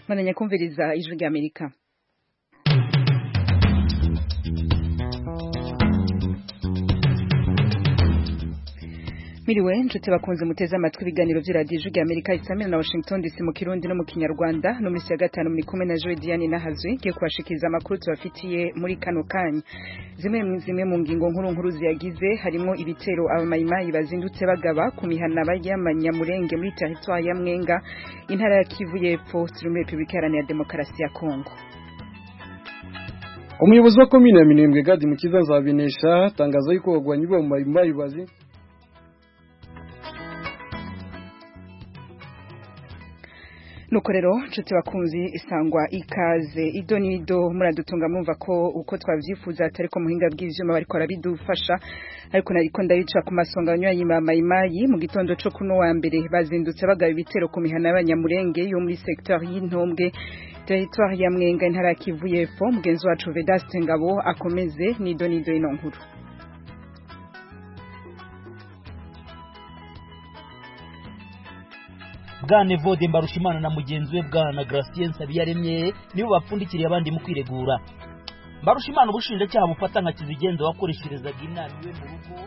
Mananya kumviriza ijwi rya Amerika. Miriwe nshuti bakunze muteze amatwi ibiganiro by'iradiyo ijwi rya Amerika isamira na Washington DC mu Kirundi no mu Kinyarwanda no muri ya gatanu muri kumwe na Joy Diane Nahazwe ngiye kubashikiriza amakuru tubafitiye muri kano kanya. Zimwe mu ngingo nkuru ziyagize harimo ibitero abamayimayi bazindutse bagaba ku mihana y'amanyamurenge muri territoire ya Mwenga intara ya Kivu y'Epfo muri Republika Iharanira Demokarasi ya Kongo. Umuyobozi wa komine ya Minembwe Gadi Mukiza Nzabinesha tangaza yuko bagwanyi b'abamayimayi bazi Nuko rero nshuti bakunzi isangwa ikaze idonido muradutunga mwumva ko uko twavyifuza atari ko muhinga bw'ivyuma bariko arabidufasha ariko nariko ndabica ku masonga anywanyi b'amayimayi mu gitondo cyo kuno wa mbere bazindutse bagaba ibitero ku mihana y'abanyamurenge yo muri secteur y'Intombwe territoire ya Mwenga intara ya Kivu y'Epfo mugenzi wacu Vedaste Ngabo akomeze n'idonido ino nkuru. Bwane Vode Mbarushimana na mugenzi we Bwana Gracien Sabiyaremye nibo bapfundikiriye abandi mu kwiregura. Mbarushimana ubushinjacyaha bufata nka kizigendo wakoresherezaga inama iwe mu rugo.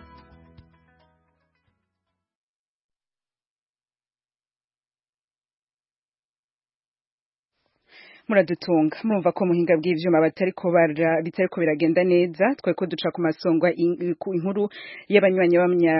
Muradutunga murumva ko muhinga bw'ivyuma bitariko biragenda neza tweko duca ku masongwa inkuru y'abanywanyi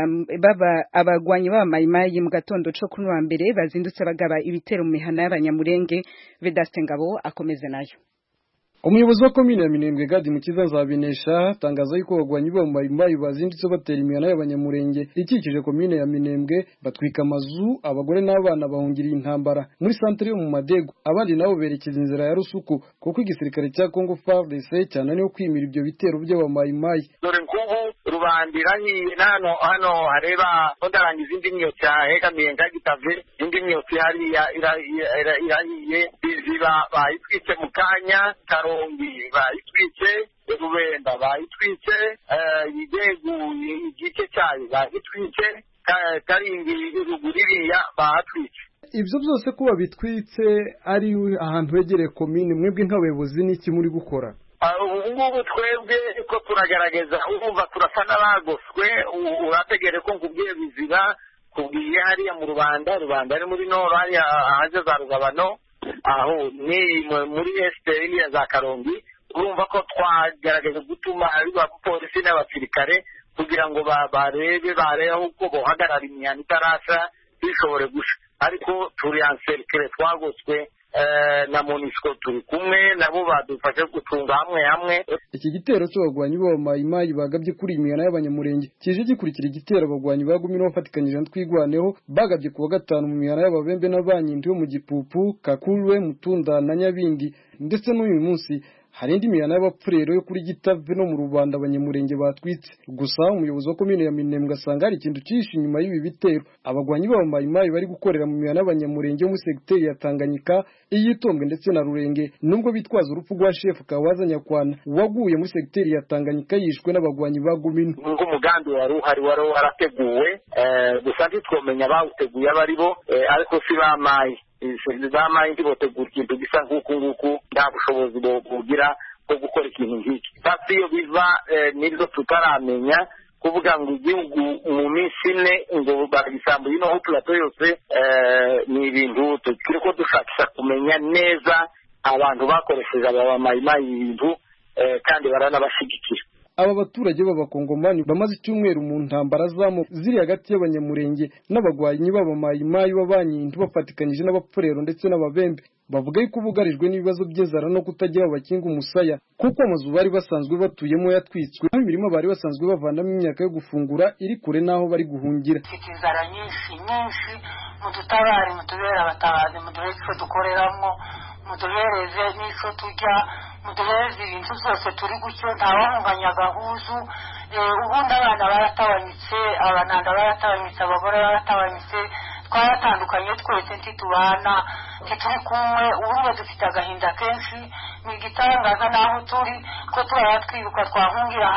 abagwanyi b'abamayimayi mu gatondo cyo kuno wa mbere bazindutse bagaba ibitero mu mihana y'abanyamurenge. Vedaste Ngabo akomeze nayo. Umuyobozi wa komine ya Minembwe Gadi Mukiza Nzabinesha tangaza yuko bagwanyi b'abamayimayi bazindutse batera imihana y'abanyamurenge ikikije komine ya Minembwe batwika amazu abagore n'abana bahungiriye intambara muri centre yo mu Madego abandi nabo berekeza inzira ya Rusuku kuko igisirikare cya Congo FARDC cyane niyo kwimira ibyo bitero by'abamayimayi. Dore nkubu rubandira hano hareba ondarangiza indi myotsi hegamiye ngagitave indi myotsi hari irahiye biziba bayitwitse mu kanya Karongi bayitwitse Rubenda bayitwitse Yidegu igice cyayo bayitwitse Karingi ruguririya bahatwitse. Ibyo byose kuba bitwitse ari ahantu hegereye komine mwebwe nk'abayobozi n'iki muri gukora? Ubu twebwe ko turagerageza urumva turasa n'abagoswe urategere ko ngubwiye biziba kubwiye hariya mu Rubanda ari muri Nord hariya ahaje za Rugabano aho ni muri Esteri ya za Karongi urumva ko twagerageza gutuma abapolisi n'abasirikare kugira ngo barebe uko bohagarara imyanya itarasha bishobore gusha ariko turi encercler twagoswe na MONUSCO turi kumwe nabo badufashe gutunga hamwe. Iki gitero cyo bagwanyi b'abamayimayi bagabye kuri imihana y'abanyamurenge kije gikurikira igitero abagwanyi bagumye bafatikanyije twigwaneho bagabye kuwa gatanu mu mihana y'ababembe n'abanyindi yo mu Gipupu Kakulwe Mutunda na Nyabindi ndetse n'uyu munsi hari indi mihana y'abapfurero yo kuri Gitave no mu Rubanda abanyamurenge batwitse. Gusa umuyobozi wa komine ya Minembwe asanga hari ikintu cyinshi nyuma y'ibi bitero abagwanyi b'abamayimayi bari gukorera mu mihana y'abanyamurenge mu secteur ya Tanganyika iyitombwe ndetse na Rurenge nubwo bitwaza urupfu rwa chef Kawaza Nyakwana waguye muri secteur ya Tanganyika yishwe n'abagwanyi bagumino. Ngo umugambi wari warateguwe gusa ntitwomenya bawuteguye abari bo ariko si bamaye bamaye ndibotegura ikintu gisa nguku nta bushobozi bugira bwo gukora ikintu nk'iki. Basi iyo biva nibyo tutaramenya kuvuga ngo igihugu mu minsi ine ngo baragisambuye ino plateau yose ni ibintu turiko dushakisha kumenya neza abantu bakoresheje abamayimayi ibintu kandi baranabashigikira. Aba baturage b'abakongomani bamaze icyumweru mu ntambara zamo ziri hagati y'abanyamurenge n'abagwanyi b'abamayimayi b'abanyindu bafatikanyije n'abapfurero ndetse n'ababembe bavuga yuko bugarijwe n'ibibazo by'inzara no kutagira abakinga umusaya kuko amazu bari basanzwe batuyemo yatwitswe imirimo bari basanzwe bavanamo imyaka yo gufungura iri kure naho bari guhungira. Inzara nyinshi mudutabare mutubera abatabazi muduhere icyo dukoreramo muduhereze n'icyo turya muduhereze ibintu byose turi gutyo ntawahunganya agahuzu. Ubundi abana baratawanyitse abananda baratawanyitse abagore baratawanyitse twaratandukanye twese ntitubana ntituri kumwe ubundi dufite agahinda kenshi ni igitangaza naho turi ko turaba twiruka twahungira aha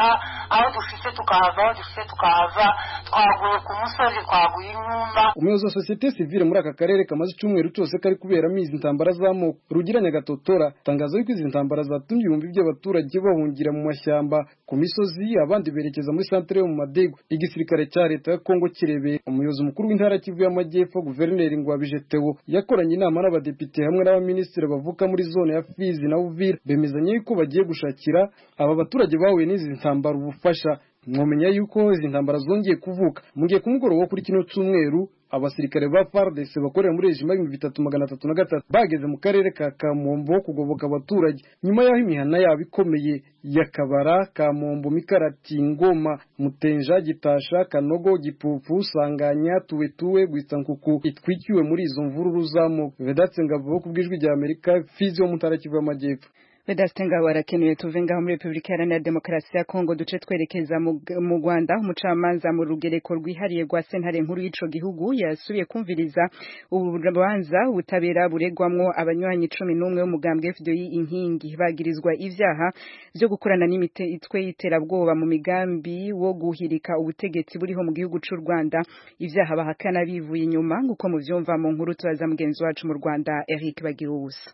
aho dushitse tukahava aho dushitse tukahava twaguye ku musozi twaguye inyumba. Umuyobozi wa sosiyete sivile muri aka karere kamaze icyumweru cyose kari kuberamo izi ntambara z'amoko Rugira Nyagatotora tangazo yuko izi ntambara zatumye ibihumbi by'abaturage bahungira mu mashyamba ku misozi abandi berekeza muri santere yo mu Madego. Igisirikare cya leta ya Kongo kirebeye umuyobozi mukuru w'intara Kivu y'Amajyepfo Guverineri Ngwabije Theo yakoranye inama n'abadepite hamwe n'abaminisitiri bavuka muri zone ya Fizi na Uvira bemezanye yuko bagiye gushakira aba baturage bahuye n'izi ntambara ubufasha. Mwomenya yuko izi ntambara zongeye kuvuka mu gihe kumugoroba wo kuri kino cyumweru abasirikare ba FARDC bakorera muri regime 3333 bageze mu karere ka Kamombo kugoboka abaturage nyuma y'aho imihana yabo ikomeye ya Kabara, Kamombo, Mikarati, Ngoma, Mutenja, Gitasha, Kanogo, Gipupu, Sanganya, Tuwetuwe, Gwisankuku itwikiwe muri izo mvururu z'amoko. Vedatse Ngabo ku bw'ijwi rya Amerika, Fizi yo mu ntara Kivu y'Amajyepfo. Vedaste Ngabo arakenuye tuve ngaho muri Republika Iharanira Demokarasi ya Kongo duce twerekeza mu Rwanda. Umucamanza mu rugereko rwihariye rwa sentare nkuru y'ico gihugu yasubiye kumviriza urubanza ubutabera buregwamwo abanywanyi 11 w'umugambwe FDI inkingi bagirizwa ivyaha byo gukorana n'imitwe y'iterabwoba mu migambi wo guhirika ubutegetsi buriho mu gihugu c'u Rwanda. Ivyaha bahakana bivuye inyuma nguko mu vyumva mu nkuru tubaza mugenzi wacu mu Rwanda Eric Bagirubusa.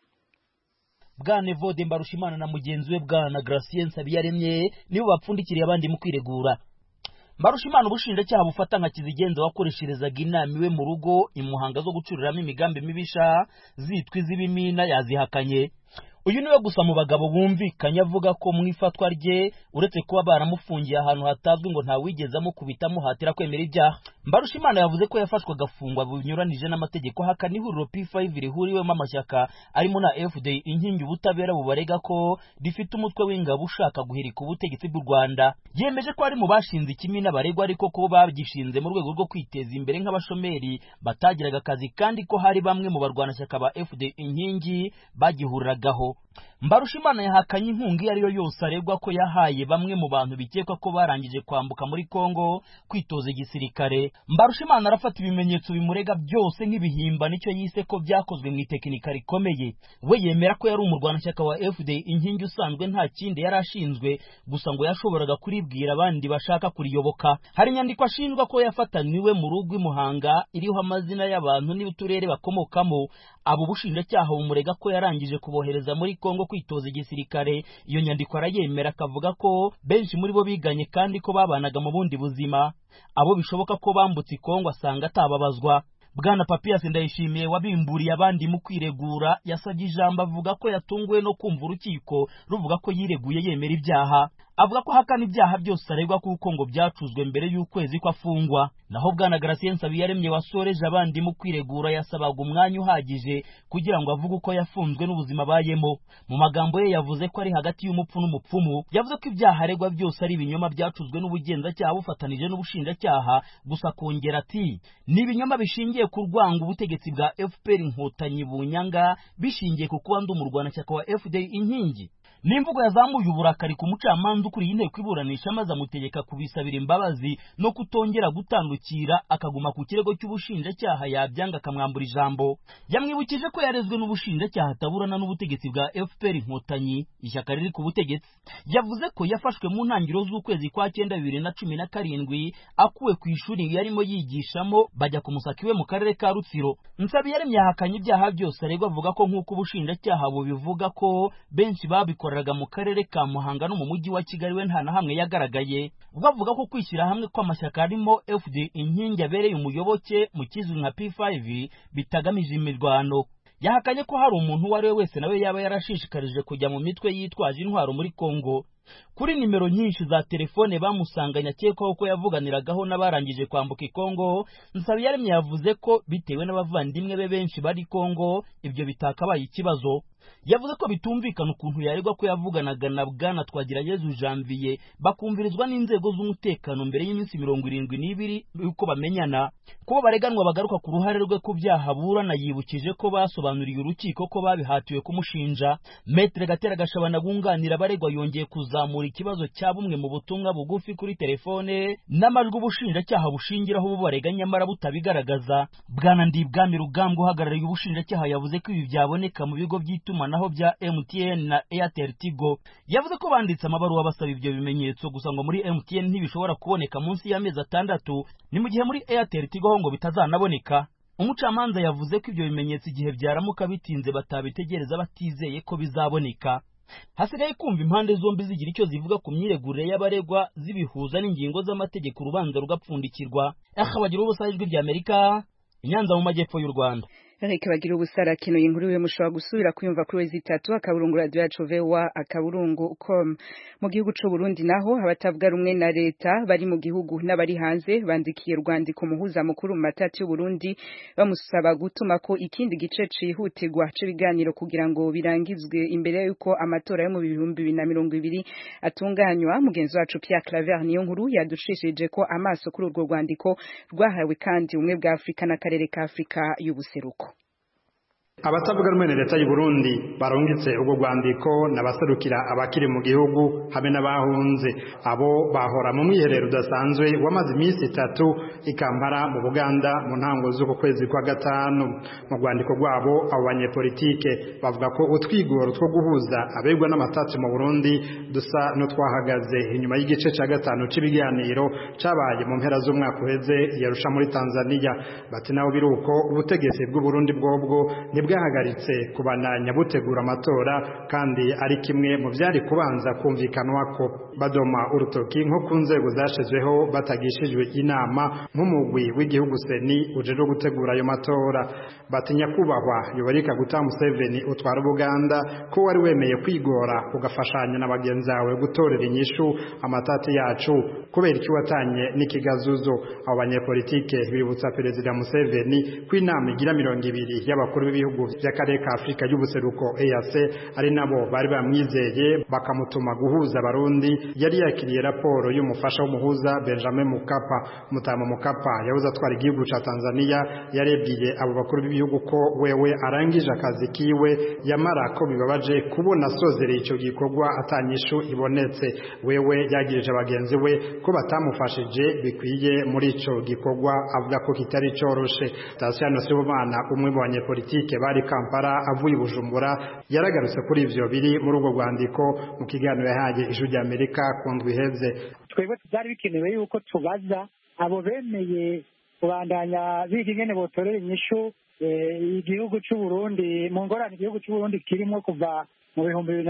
Bwana Evode Mbarushimana na mugenzi we Bwana Gracien Sabiyaremye nibo bapfundikiriye abandi mu kwiregura. Mbarushimana ubushinjacyaha bufata nka kizigenza wakoresherezaga inama iwe mu rugo imuhanga zo gucuriramo imigambi mibisha zitwa iz'ibimina yazihakanye. Uyu niwe gusa mu bagabo bumvikanye avuga ko mu ifatwa rye uretse kuba baramufungiye ahantu hatazwi ngo nta wigeze amukubita muhatira kwemera ibyaha. Mbarushimana yavuze ko yafashwe agafungwa binyuranije n'amategeko hakana ihuriro P5 rihuriwemo amashyaka arimo na FDI inkingi ubutabera bubarega ko rifite umutwe w'ingabo ushaka guhirika ubutegetsi bw'u Rwanda. Yemeje ko ari mu bashinze ikimina baregwa ariko ko bagishinze mu rwego rwo kwiteza imbere nk'abashomeri batagiraga akazi kandi ko hari bamwe mu barwanashyaka ba FDI inkingi bagihuriragaho. Mbarushimana yahakanye inkunga iyo ariyo yose aregwa ko yahaye bamwe mu bantu bikekwa ko barangije kwambuka muri Kongo kwitoza igisirikare. Mbarushimana arafata ibimenyetso bimurega byose nk'ibihimba nicyo yise ko byakozwe mu itekinika rikomeye. We yemera ko yari umurwanashyaka wa FDI inkingi usanzwe nta kindi yari ashinzwe gusa ngo yashoboraga kuribwira abandi bashaka kuriyoboka. Hari inyandiko ashinjwa ko yafataniwe mu rugo imuhanga iriho amazina y'abantu n'uturere bakomokamo. Abo bushinjacyaha bumurega ko yarangije kubohereza muri Kongo kwitoza igisirikare. Iyo nyandiko arayemera akavuga ko benshi muri bo biganye kandi ko babanaga mu bundi buzima. Abo bishoboka ko bambutse Kongo asanga atababazwa. Bwana Papias Ndayishimiye wabimburiye abandi mu kwiregura yasabye ijambo avuga ko yatunguwe no kumva urukiko ruvuga ko yireguye yemera ibyaha. Avuga ko hakana ibyaha byose aregwa kuko ngo byacuzwe mbere y'ukwezi ko afungwa. Naho Bwana Gracien Sabiyaremye wasoreje abandi mu kwiregura yasabaga umwanya uhagije kugira ngo avuge uko yafunzwe n'ubuzima bayemo. Mu magambo ye yavuze ko ari hagati y'umupfu n'umupfumu. Yavuze ko ibyaha aregwa byose ari ibinyoma byacuzwe n'ubugenzacyaha bufatanije n'ubushinjacyaha gusa kongera ati ni ibinyoma bishingiye ku rwanga ubutegetsi bwa FPR Inkotanyi bunyanga bishingiye ku kuba ndi umurwanashyaka wa FDI inkingi. Nimvugo yazamuye uburakari ku mucamanza ukuriye inteko iburanisha maze amutegeka kubisabira imbabazi no kutongera gutandukira akaguma ku kirego cy'ubushinjacyaha yabyanga akamwambura ijambo. Yamwibukije ko yarezwe n'ubushinjacyaha ataburana n'ubutegetsi bwa FPR Inkotanyi ishyaka riri ku butegetsi. Yavuze ko yafashwe mu ntangiriro z'ukwezi kwa 9 2017 akuwe ku ishuri yarimo yigishamo bajya kumusaka iwe mu karere ka Rutsiro. Nsabiyaremye yahakanye ibyaha byose aregwa avuga ko nk'uko ubushinjacyaha bubivuga ko benshi babikora mu karere ka Muhanga no mu mujyi wa Kigali we nta na hamwe yagaragaye. Bavuga ko kwishyira hamwe kw'amashyaka arimo FDI inkingi abereye umuyoboke mu kizwi nka P5 bitagamije imirwano. Yahakanye ko hari umuntu uwo ari we wese nawe yaba yarashishikarije kujya mu mitwe yitwaje intwaro muri Kongo. Kuri nimero nyinshi za telefone bamusanganya akekwaho ko yavuganiragaho n'abarangije kwambuka Kongo, Nsabiyaremye yavuze ko bitewe n'abavandimwe be benshi bari Kongo ibyo bitakabaye ikibazo. Yavuze ko bitumvikana ukuntu yaregwa ko yavuganaga na Bwana Twagirayezu Janvier bakumvirizwa n'inzego z'umutekano mbere y'iminsi 72 yuko bamenyana. Kuba bareganwa bagaruka ku ruhare rwe ku byaha burana yibukije ko basobanuriye urukiko ko babihatiwe kumushinja. Maître Gatera Gashabana gunganira baregwa yongeye kuzamura ikibazo cya bumwe mu butumwa bugufi kuri telefone n'amajwi ubushinjacyaha bushingiraho bubarega nyamara butabigaragaza. Bwana Ndibwami Rugambwa uhagarariye ubushinjacyaha yavuze ko ibi byaboneka mu bigo by'itumanaho bya MTN na Airtel Tigo. Yavuze ko banditse amabaruwa basaba ibyo bimenyetso gusa ngo muri MTN ntibishobora kuboneka munsi y'amezi 6, ni mu gihe muri Airtel Tigo ngo bitazanaboneka. Umucamanza yavuze ko ibyo bimenyetso igihe byaramuka bitinze batabitegereza batizeye ko bizaboneka. Hasigaye kumva impande zombi zigira icyo zivuga ku myiregurire y'abaregwa zibihuza n'ingingo z'amategeko urubanza rugapfundikirwa. Bagira ubusa ijwi rya Amerika, Nyanza mu majyepfo y'u Rwanda. Eric Bagira ubusara kino inkuru we mushobora gusubira kuyumva kuri wezi3 akaburungu radio yacu vewa akaburungu.com. Mu gihugu c'u Burundi naho abatavuga rumwe na leta bari mu gihugu n'abari hanze bandikiye Rwandiko muhuza mukuru mu matati y'u Burundi bamusaba gutuma ko ikindi gice cihutirwa c'ibiganiro kugira ngo birangizwe imbere yuko amatora yo mu 2020 atunganywa. Mugenzi wacu Pierre Claver niyo nkuru yadushishije ko amaso kuri urwo rwandiko rwahawe kandi umwe bwa Afrika n'akarere ka Afrika y'ubuseruko. Abatavuga rumwe na leta y'u Burundi barungitse ubwo rwandiko n'abaserukira abakiri mu gihugu hamwe n'abahunze. Abo bahora mu mwiherero udasanzwe wamaze iminsi 3 ikampara mu Buganda mu ntango z'uko kwezi kwa gatanu. Mu rwandiko rwabo abo banyepolitike bavuga ko utwigoro two guhuza abegwa n'amatati mu Burundi dusa no twahagaze inyuma y'igice cya gatanu c'ibiganiro cabaye mu mpera z'umwaka uheze yarusha muri Tanzania. Bati naho biruko ubutegetsi bw'u Burundi bwobwo bwahagaritse kubananya butegura amatora kandi ari kimwe mu byari kubanza kumvikanwa ko badoma urutoki nko ku nzego zashizweho batagishijwe inama nk'umugwi w'igihugu seni ujeje gutegura ayo matora. Batinya kubahwa Yoweri Kaguta Museveni utwara Buganda ko wari wemeye kwigora ugafashanya na bagenzi bawe gutorera inyishu amatati yacu kubera iki watanye n'ikigazuzo. Abo banyepolitike bibutsa Perezida Museveni ko inama igira 200 y'abakuru b'ibihugu by'akarere ka Afrika y'ubuseruko EAC ari nabo bari bamwizeye bakamutuma guhuza abarundi. Yari yakiriye raporo y'umufasha w'umuhuza Benjamin Mkapa. Mutama Mkapa yavuze atwara igihugu ca Tanzania yarebwiye abo bakuru b'ibihugu ko wewe arangije akazi kiwe yamara ko bibabaje kubona sozere ico gikorwa atanyishu ibonetse. Wewe yagirije abagenzi we ko batamufashije bikwiye muri ico gikorwa avuga ko kitari coroshe. Tasiano Sibomana umwe mu banyepolitike bari Kampala avuye Bujumbura yaragarutse kuri ivyo biri muri urwo rwandiko mu kiganiro yahaye Ijwi rya Amerika kundwi heze. Twebwe byari bikenewe yuko tubaza abo bemeye kubandanya biga ingene botorera inyishu igihugu cy'u Burundi mu ngorane igihugu cy'u Burundi kirimo kuva mu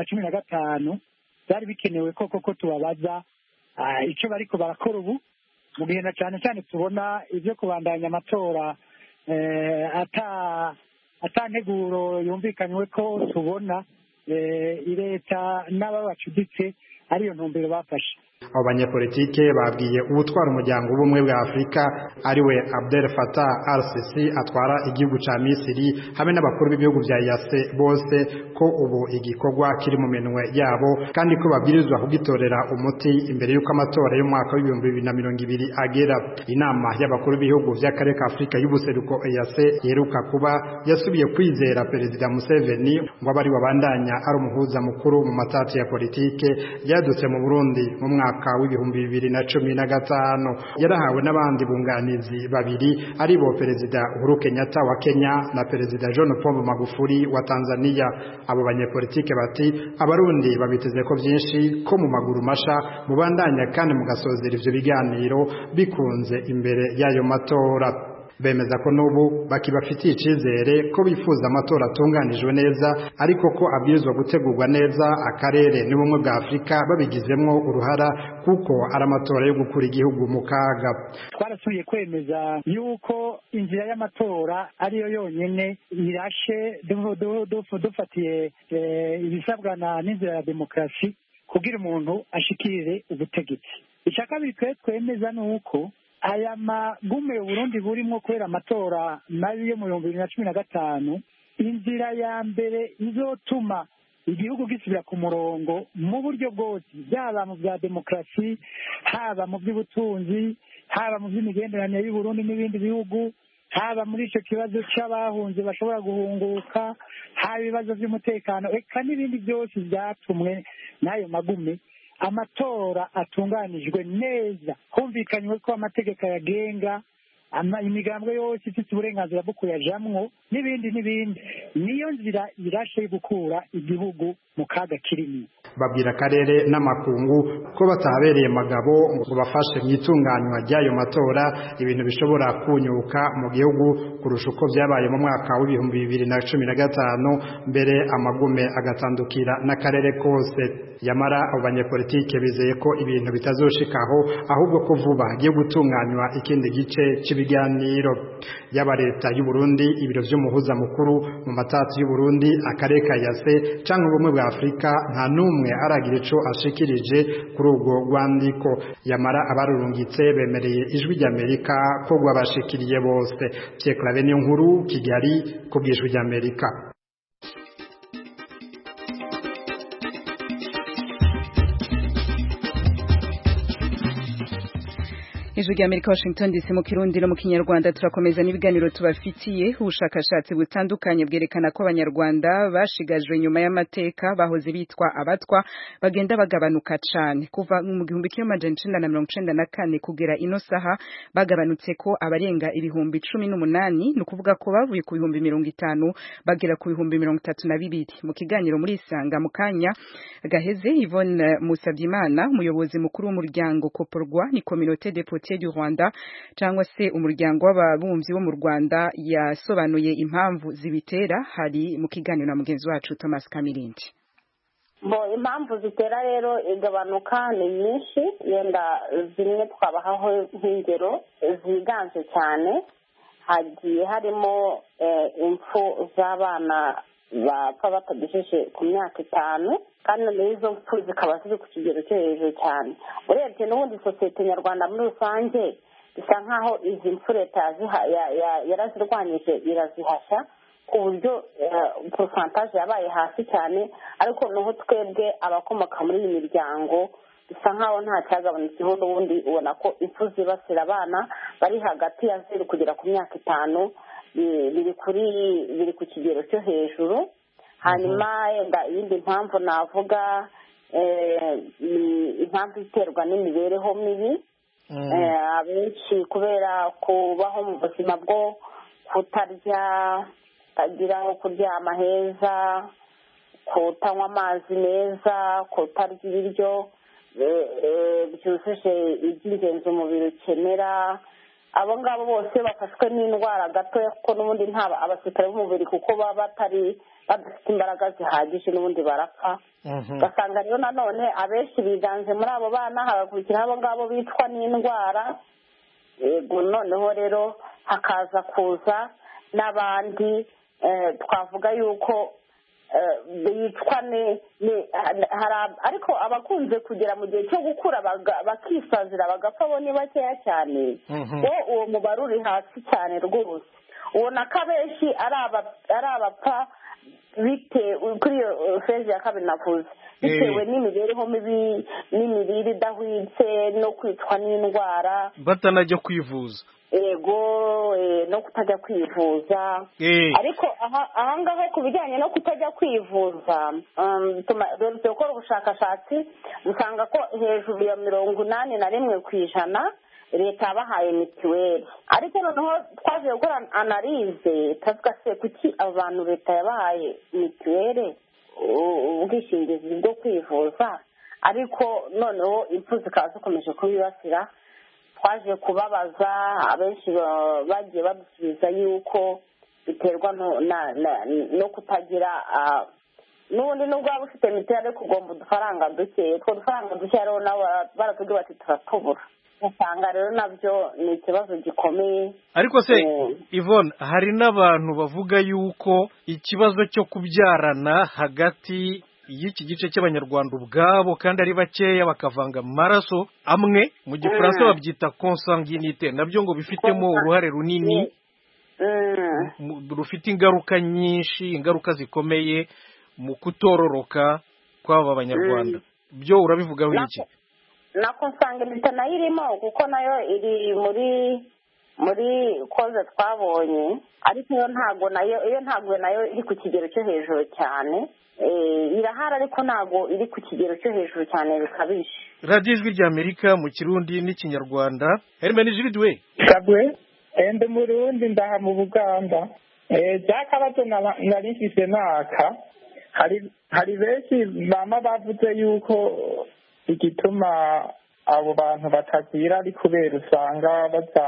2015. Byari bikenewe koko tubabaza icyo bariko barakora ubu mu gihe na cyane tubona ivyo kubandanya amatora atanteguro yumvikanywe ko tubona leta n'ababacuditse ariyo ntumbero bafashe. Abo banyepolitike babwiye ubutwara umuryango w'ubumwe bwa Afrika ariwe Abdel Fattah al-Sisi atwara igihugu ca Misiri hamwe n'abakuru b'ibihugu bya EAC bose ko ubu igikorwa kiri mu minwe yabo kandi ko babwirizwa kugitorera umuti imbere y'uko amatora y'umwaka w'2020 agera. Inama y'abakuru b'ibihugu by'akarere ka Afrika y'ubuseruko EAC yeruka kuba yasubiye kwizera Perezida Museveni ngo abari wabandanya ari umuhuza mukuru mu matati ya politike yadutse mu Burundi mu mwaka w'2015. Yarahawe n'abandi bunganizi babiri aribo Perezida Uhuru Kenyatta wa Kenya na Perezida John Pombe Magufuli wa Tanzania. Abo banyepolitike bati abarundi babiteze ko byinshi ko mu maguru masha mubandanya kandi mugasozera ivyo biganiro bikunze imbere y'ayo matora. Bemeza ko n'ubu bakibafitiye icizere ko bifuza amatora atunganijwe neza ariko ko abwirizwa gutegurwa neza akarere n'ubumwe bwa Afrika babigizemwo uruhara kuko ari amatora yo gukura igihugu mu kaga. Twarasubiye kwemeza yuko inzira y'amatora ariyo yonyene irashe dufatiye ibisabwa n'inzira ya demokarasi kugira umuntu ashikirire ubutegetsi. Icya kabiri twemeza nuko aya magume Burundi burimo kwera amatora mabi yo mu 2015 inzira ya mbere izotuma igihugu gisubira ku murongo mu buryo bwose byaba mu bya demokarasi haba mu by'ubutunzi haba mu by'imigenderanire y'u Burundi n'ibindi bihugu haba muri icyo kibazo cy'abahunze bashobora guhunguka haba ibibazo by'umutekano eka n'ibindi byose byatumwe n'ayo magume amatora atunganijwe neza humvikanywe ko amategeko ayagenga imigambwe yose ifite uburenganzira bwo kuyajamwo n'ibindi niyo nzira irashe yo gukura igihugu mu kaga kirimo. Babwira akarere n'amakungu ko batabereye magabo ngo bafashe mu itunganywa ry'ayo matora ibintu bishobora kunyuka mu gihugu kurusha uko byabaye mu mwaka w'ibihumbi 2015 mbere amagume agatandukira n'akarere kose. Yamara abo banyepolitike bizeye ko ibintu bitazoshikaho ahubwo ko vuba hagiye gutunganywa ikindi gice cy'ibiganiro. Yaba leta y'u Burundi, ibiro vy'umuhuza mukuru mu matatu y'u Burundi, akarere ka Yase canke ubumwe bwa Afrika nta numwe aragira ico ashikirije kuri ubwo rwandiko. Yamara abarurungitse bemereye ijwi ry'Amerika ko rwabashikiriye bose. Pierre Claver niyo nkuru, Kigali, ku bw'ijwi ry'Amerika. Ijwi ry'Amerika Washington DC mu Kirundi no mu Kinyarwanda turakomeza n'ibiganiro tubafitiye. Ubushakashatsi butandukanye bwerekana ko abanyarwanda bashigajwe nyuma y'amateka bahoze bitwa abatwa bagenda bagabanuka cane kuva mu 1994 kugera ino saha bagabanutse ko abarenga ibihumbi 18 ni kuvuga ko bavuye ku bihumbi 50 bagera ku bihumbi 32. Mu kiganiro muri Isanga mu kanya gaheze Yvonne Musabyimana umuyobozi mukuru w'umuryango Koporwa ni communauté de du Rwanda cyangwa se umuryango w'ababumvyi bo mu Rwanda yasobanuye impamvu zibitera hari mu kiganiro na mugenzi wacu Thomas Kamirindi. Impamvu zitera rero igabanuka ni nyinshi, yenda zimwe twabahaho nk'ingero ziganje cyane. Hagiye harimo impfu z'abana bapfa batagejeje ku myaka 5 kandi n'izo mpfu zikaba ziri ku kigero cyo hejuru cyane. Urebye n'ubundi sosiyete nyarwanda muri rusange bisa nkaho izi mpfu leta yarazirwanyije irazihasha ku buryo pourcentage yabaye hasi cyane, ariko noho twebwe abakomoka muri iyi miryango bisa nkaho nta cyagabanutseho. n'ubundi ubona ko impfu zibasira abana bari hagati ya 0 kugera ku myaka 5 biri ku kigero cyo hejuru. Hanyuma yenda iyindi mpamvu navuga ni impamvu iterwa n'imibereho mibi. Abenshi kubera kubaho mu buzima bwo kutarya, tagira aho kuryama heza, kutanywa amazi meza, kutarya ibiryo byujuje iby'ingenzi umubiri ukenera. Abo ngabo bose bafashwe n'indwara gatoya kuko n'ubundi nta abasirikare b'umubiri kuko baba badafite imbaraga zihagije n'ubundi barapfa. Gasanga rero nanone abenshi biganze muri abo bana hagakurikiraho abo ngabo bitwa n'indwara. Noneho rero hakaza kuza n'abandi twavuga yuko bitwa ariko abakunze kugera mu gihe cyo gukura bakisazira bagapfa bo ni bakeya cyane. Uwo mubare uri hasi cyane rwose. Ubona ko abenshi ari abapfa bitewe kuri iyo fezi ya kabiri navuze, bitewe n'imibereho mibi n'imirire idahwitse no kwicwa n'indwara batanajya kwivuza. Ego no kutajya kwivuza. Ariko aha ngaho ku bijyanye no kutajya kwivuza dukora ubushakashatsi usanga ko hejuru ya 81% leta yabahaye mituweli. Ariko noneho twaje gukora analize tuvuga se kuki abantu leta yabahaye mituweli ubwishingizi bwo kwivuza ariko noneho impfu zikaba zikomeje kubibasira. Twaje kubabaza abenshi bagiye badusubiza yuko biterwa no kutagira n'ubundi nubwo waba ufite mituweli ariko ugomba udufaranga duke. Utwo dufaranga duke rero nabo baratubwira bati turatubura. Usanga rero nabyo ni ikibazo gikomeye. Ariko se Yvonne, hari n'abantu bavuga yuko ikibazo cyo kubyarana hagati y'iki gice cy'abanyarwanda ubwabo kandi ari bakeya bakavanga amaraso amwe mu gifaransa babyita consanguinité, nabyo ngo bifitemo uruhare runini, rufite ingaruka nyinshi, ingaruka zikomeye mu kutororoka kw'aba banyarwanda. Byo urabivugaho iki? Na consanguinité nayo irimo kuko nayo iri muri koze twabonye ariko iyo ntabwo nayo iri ku kigero cyo hejuru cyane irahari ariko ntabwo iri ku kigero cyo hejuru cyane bikabije. radiyo ijwi ry'Amerika mu kirundi n'ikinyarwanda. Herman Jiridwe kabwe ende mu Burundi ndaha mu Buganda byakabazo nari mfise naka hari benshi mama bavuze yuko igituma abo bantu batagwira ari kubera usanga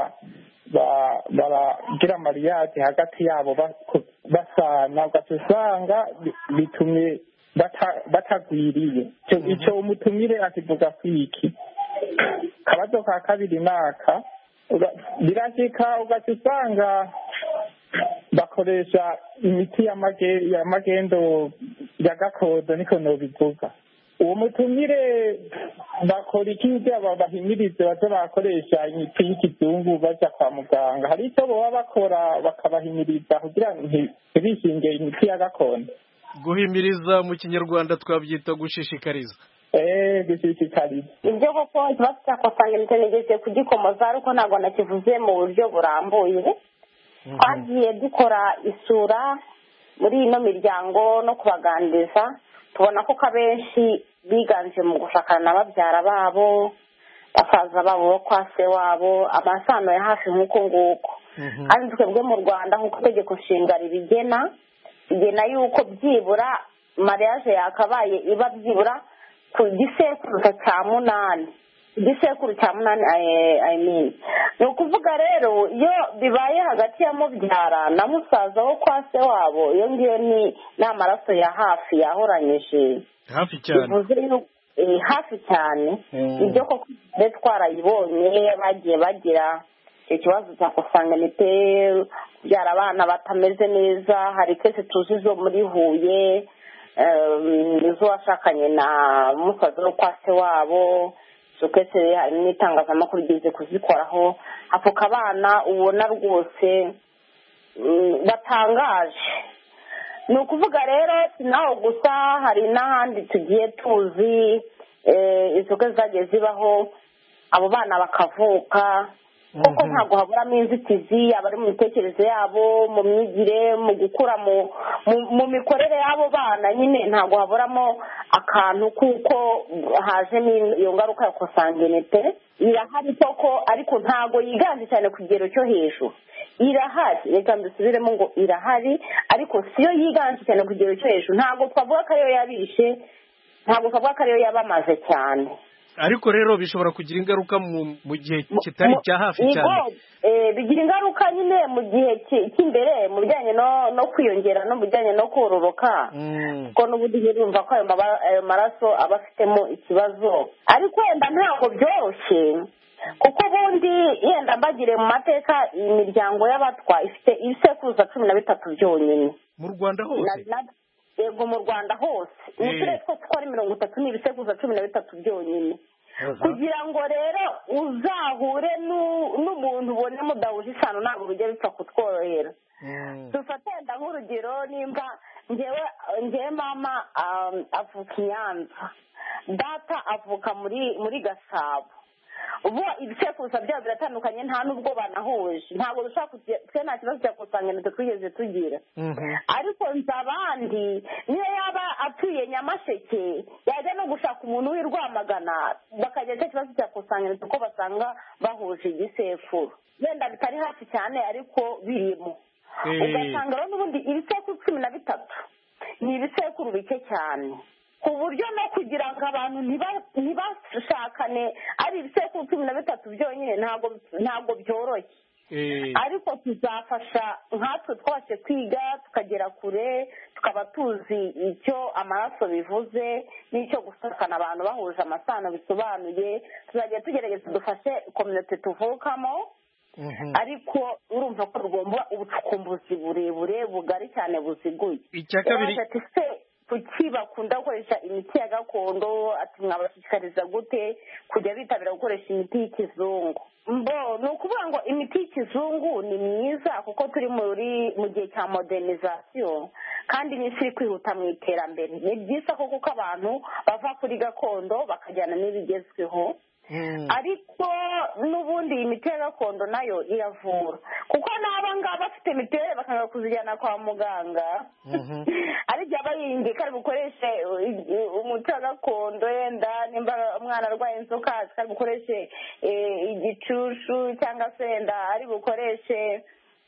baragira mariage hagati yabo basana ugasanga bitumye batagwiriye icyo umutumire akivuga kwiki. Kabazo ka kabiri naka birashika ugasanga bakoresha imiti ya magendo ya gakondo niko nobivuga. Uwo mutumire bakora iki byaba bahimirize baze bakoresha imiti y'ikizungu baja kwa muganga? Hari icyo baba bakora bakabahimiriza kugira ntibishinge imiti ya gakondo? Guhimiriza mu kinyarwanda twabyita gushishikariza. Gushishikariza ibyo koko ikibazo cya konsanginite nigeze kugikomoza ariko ntabwo nakivuze mu buryo burambuye. Twagiye dukora isura muri ino miryango no kubaganiriza tubona ko abenshi biganje mu gushakana na babyara babo basaza babo bo kwa se wabo amasano ya hafi nk'uko nguko. Kandi twebwe mu Rwanda nk'uko itegeko nshinga ribigena yuko byibura mariage yakabaye iba byibura ku gisekuru cya munani ni ukuvuga rero iyo bibaye hagati ya mubyara na musaza wo kwa se wabo iyo ngiyo ni amaraso ya hafi yahoranyije hafi cyane hafi cyane. ibyo koko twarayibonye bagiye bagira icyo kibazo cya konsanginite kubyara abana batameze neza. hari kese tuzi zo muri Huye izo washakanye na musaza wo kwa se wabo sokese hari n'itangazamakuru rigeze kuzikoraho afuka abana ubona rwose batangaje. ni ukuvuga rero sinaho gusa hari n'ahandi tugiye tuzi izo kese zagiye zibaho abo bana bakavuka kuko ntabwo haburamo inzitizi abari mu mitekerereze yabo mu myigire mu gukura mu mikorere y'abo bana nyine ntabwo haburamo akantu kuko haje n'iyo ngaruka ya konsanginite. irahari koko ariko ntabwo yiganje cyane ku kigero cyo hejuru. irahari reka mbisubiremo ngo irahari ariko siyo yiganje cyane ku kigero cyo hejuru. ntabwo twavuga ko ariyo yabishe ntabwo twavuga ko ariyo yabamaze cyane. ariko rero bishobora kugira ingaruka mu gihe kitari cya hafi cyane. bigira ingaruka nyine mu gihe cy'imbere mu bijyanye no kwiyongera no mu bijyanye no kororoka kuko n'ubundi birumva ko ayo maraso aba afitemo ikibazo. ariko wenda ntabwo byoroshye kuko ubundi yenda mbagire mu mateka imiryango y'abatwa ifite ibisekuruza 13 byonyine mu Rwanda hose. yego mu Rwanda hose mu turere twose uko ari 30 n'ibisekuruza 13 byonyine. kugira ngo rero uzahure n'umuntu ubone mudahuje isano ntabwo bijya bipfa kutworohera. dufate wenda nk'urugero nimba ngewe mama avuka i Nyanza data avuka muri Gasabo ubu ibisekuruza byabo biratandukanye nta n'ubwo banahuje ntabwo dushaka twe nta kibazo cya konsanginite twigeze tugira. ariko nzi abandi niyo yaba atuye Nyamasheke yajya no gushaka umuntu w'i Rwamagana bakagira icyo kibazo cya konsanginite kuko basanga bahuje igisekuru wenda bitari hafi cyane ariko birimo. ugasanga rero n'ubundi ibisekuru 13 ni ibisekuru bike cyane ku buryo no kugira ngo abantu ntibashakane ari ibisekuru 13 byonyine ntabwo byoroshye. ariko tuzafasha nkatwe twabashe kwiga tukagera kure tukaba tuzi icyo amaraso bivuze n'icyo gusakana abantu bahuje amasano bisobanuye. tuzajya tugerageza dufashe community tuvukamo ariko urumva ko rugomba ubucukumbuzi burebure bugari cyane buziguye. icya kabiri kuki bakunda gukoresha imiti ya gakondo ati mwabashishikariza gute kujya bitabira gukoresha imiti y'ikizungu? ni ukuvuga ngo imiti y'ikizungu ni myiza kuko turi mu gihe cya modernization kandi n'isi iri kwihuta mu iterambere. ni byiza kuko abantu bava kuri gakondo bakajyana n'ibigezweho ariko n'ubundi iyi miti ya gakondo nayo iravura kuko n'aba ngaba bafite mituweli bakanga kuzijyana kwa muganga ari igihe aba yingiye kari bukoreshe umuti wa gakondo yenda nimba umwana arwaye inzoka kari bukoreshe igicushu cyangwa se yenda ari bukoreshe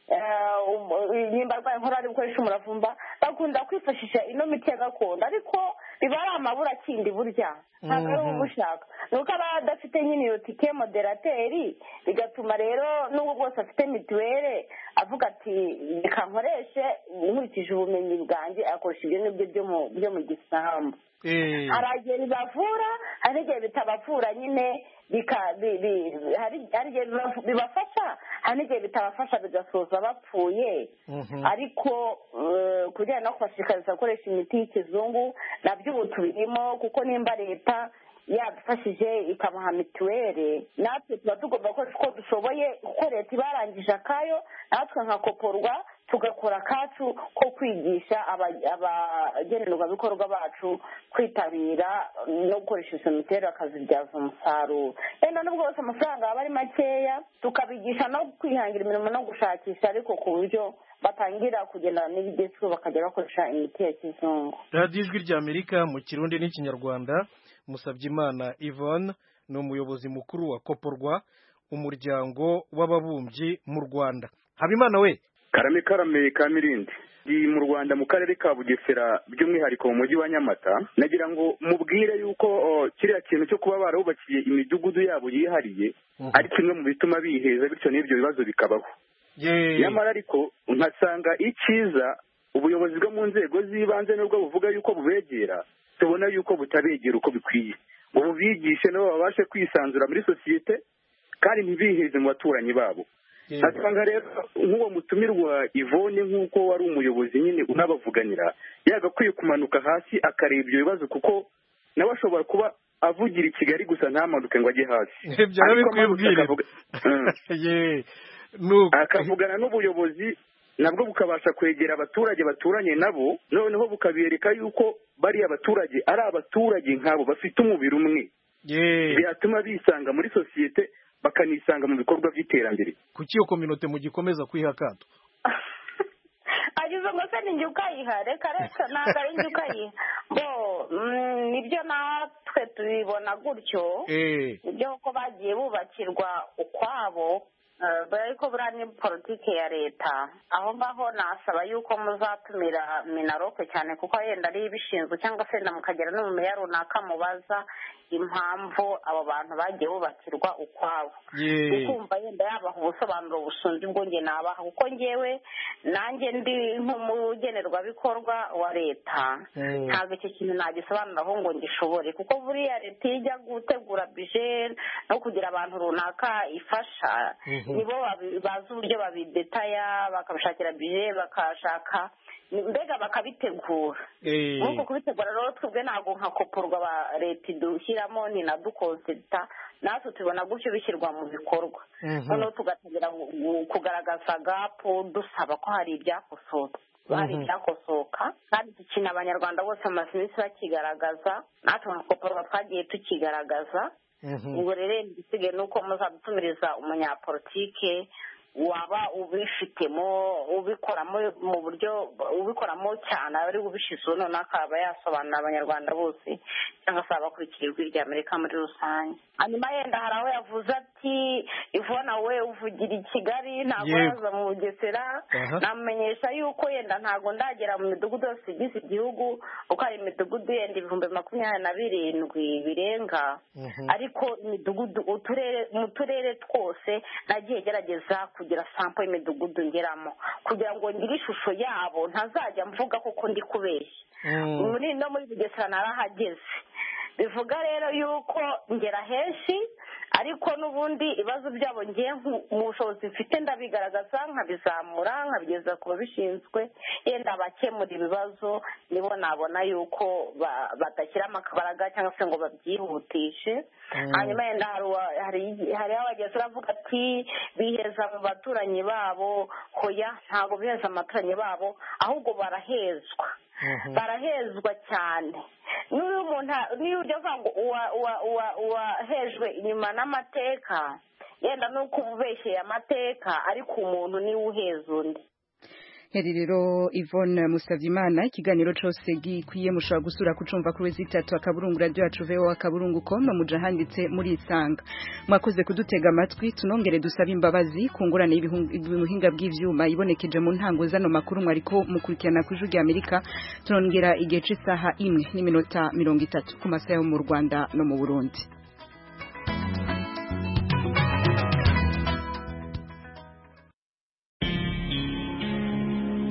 nimba arwaye inkorora ari bukoreshe umuravumba bakunda kwifashisha ino miti ya gakondo ariko biba ari amabura kindi burya ntabwo ari ubushaka ni uko aba adafite nyine iyo tike moderateri bigatuma rero n'ubwo bwose afite mituweli avuga ati reka nkoreshe nkurikije ubumenyi bwanjye akoresha ibyo ngibyo byo mu gisambu hari igihe bibavura hari igihe bitabavura nyine hari igihe bibafasha hari n'igihe bitabafasha bigasoza bapfuye ariko ku bijyanye no kubashishikariza gukoresha imiti y'ikizungu nabyo ubu tubirimo kuko nimba leta yadufashije ikamuha mituweli natwe tuba tugomba gukoresha uko dushoboye kuko leta iba yarangije akayo natwe nkakoporwa tugakora akacu ko kwigisha abagenerwabikorwa bacu kwitabira no gukoresha izo mituweli bakazibyaza umusaruro wenda n'ubwo bose amafaranga aba ari makeya tukabigisha no kwihangira imirimo no gushakisha ariko ku buryo batangira kugendana n'ibigezweho bakajya bakoresha imiti ya kizungu. radiyo ijwi ry'amerika mu kirundi n'ikinyarwanda. Musabyimana Yvonne ni umuyobozi mukuru wa koporwa umuryango w'ababumbyi mu Rwanda. Habimana we karame ka Mirindi ndi mu Rwanda mu karere ka Bugesera by'umwihariko mu mujyi wa Nyamata. Nagira ngo mubwire yuko kiriya kintu cyo kuba barabubakiye imidugudu yabo yihariye ari kimwe mu bituma biheza bityo n'ibyo bibazo bikabaho. Nyamara ariko nkasanga icyiza ubuyobozi bwo mu nzego z'ibanze nubwo buvuga yuko bubegera tubona yuko butabegera uko bikwiye ngo bubigishe nabo babashe kwisanzura muri sosiyete kandi ntibiheze mu baturanyi babo. Asanga rero nk'uwo mutumirwa Yvonne nk'uko wari umuyobozi nyine unabavuganira yagakwiye kumanuka hasi akareba ibyo bibazo kuko nawe ashobora kuba avugira i Kigali gusa ntamanuke ngo ajye hasi akavugana n'ubuyobozi nabwo bukabasha kwegera abaturage baturanye nabo noneho bukabereka yuko bariya abaturage ari abaturage nk'abo bafite umubiri umwe byatuma bisanga muri sosiyete bakanisanga mu bikorwa by'iterambere. Kuki iyo kominote mugikomeza kwiha akato agize ngo se ninjye ukayiha reka ntabwo ari njye ukayiha nibyo natwe tubibona gutyo nibyo ko bagiye bubakirwa ukwabo ariko buriya ni politiki ya leta aho ngaho nasaba yuko muzatumira minaroke cyane kuko yenda ari ibishinzwe cyangwa se mukagera no mu meya runaka mubaza impamvu abo bantu bagiye bubakirwa ukwabo ukumva yenda yabaha ubusobanuro busumba ubwo nge nabaha kuko ngewe nanjye ndi nk'umugenerwabikorwa wa leta ntabwo icyo kintu nagisobanuraho ngo ngishobore kuko buriya leta ijya gutegura bije no kugira abantu runaka ifasha nibo bazi uburyo babidetaya bakabishakira bije bakashaka mbega bakabitegura nk'uko kubitegura rero twebwe ntabwo nka koporwa ba leta idushyiramo ni na dukonsita natwe tubona gutyo bishyirwa mu bikorwa noneho tugatangira kugaragaza gapu dusaba ko hari ibyakosoka kandi iki kintu abanyarwanda bose amaze iminsi bakigaragaza natwe nka koporwa twagiye tukigaragaza ubwo rero igisigaye ni uko muzadutumiriza umunyapolitike waba ubifitemo ubikoramo mu buryo ubikoramo cyane ari ubishizeho noneho akaba yasobanurira abanyarwanda bose cyangwa se abakurikira ijwi ry'Amerika muri rusange. Hanyuma yenda hari aho yavuze ati Yvonne we uvugira i Kigali ntabwo yaza mu Bugesera namumenyesha yuko yenda ntabwo ndagera mu midugudu yose igize igihugu kuko hari imidugudu yenda 27,000 birenga ariko imidugudu mu turere twose nagiye gerageza kugira sample y'imidugudu ngeramo kugira ngo ngire ishusho yabo ntazajya mvuga kuko ndi kubeshya muri Bugesera narahageze bivuga rero yuko ngera henshi ariko n'ubundi ibibazo byabo ngiye mu bushobozi mfite ndabigaragaza nkabizamura nkabigeza ku babishinzwe yenda abakemura ibibazo nibo nabona yuko badashyiramo akabaraga cyangwa se ngo babyihutishe. Hanyuma yenda hari abageze uravuga ati biheza mu baturanyi babo hoya ntabwo biheza mu baturanyi babo ahubwo barahezwa cyane niyo ujya uvuga ngo uwahejwe inyuma n'amateka yenda nuko ubeshye amateka ariko umuntu niwe uheza undi. Heri rero Yvonne Musavyimana ikiganiro cyose gikwiye mushobora gusura kucumva kuri website akaburungu radio yacu voa.com muja handitse muri isanga. Mwakoze kudutega amatwi tunongere dusaba imbabazi kungurana ibihinga bw'ivyuma ibonekeje mu ntango zano makuru mwariko mukurikirana ku Ijwi Amerika tunongera igihe cy'isaha 1:30 ku masaha yo mu Rwanda no mu Burundi.